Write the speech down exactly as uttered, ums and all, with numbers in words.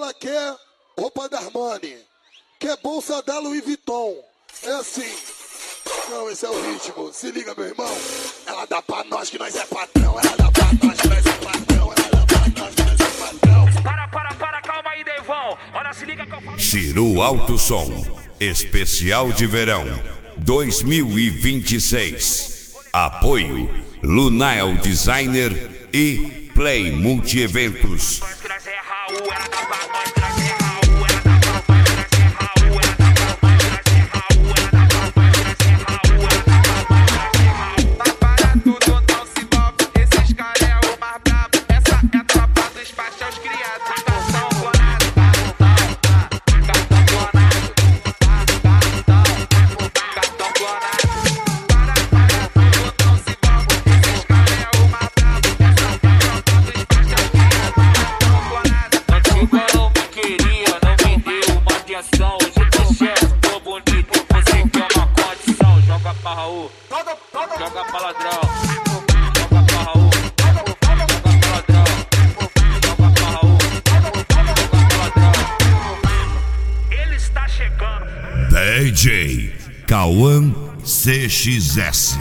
ela quer roupa da Armani, quer bolsa da Louis Vuitton. É assim. Não, esse é o ritmo. Se liga, meu irmão. Ela dá pra nós que nós é patrão. Ela dá pra nós que nós é patrão. Ela dá pra nós que nós é patrão. Para, para, para, calma aí, Devon. Olha, se liga que eu falo. Chiru Alto Som, especial de verão dois mil e vinte e seis. Apoio Lunael Designer e Play Multieventos. Joga pra ladrão, joga pra Raul, joga pra ladrão, joga pra Raul, joga pra ladrão. Ele está chegando. D J Cauã C X S.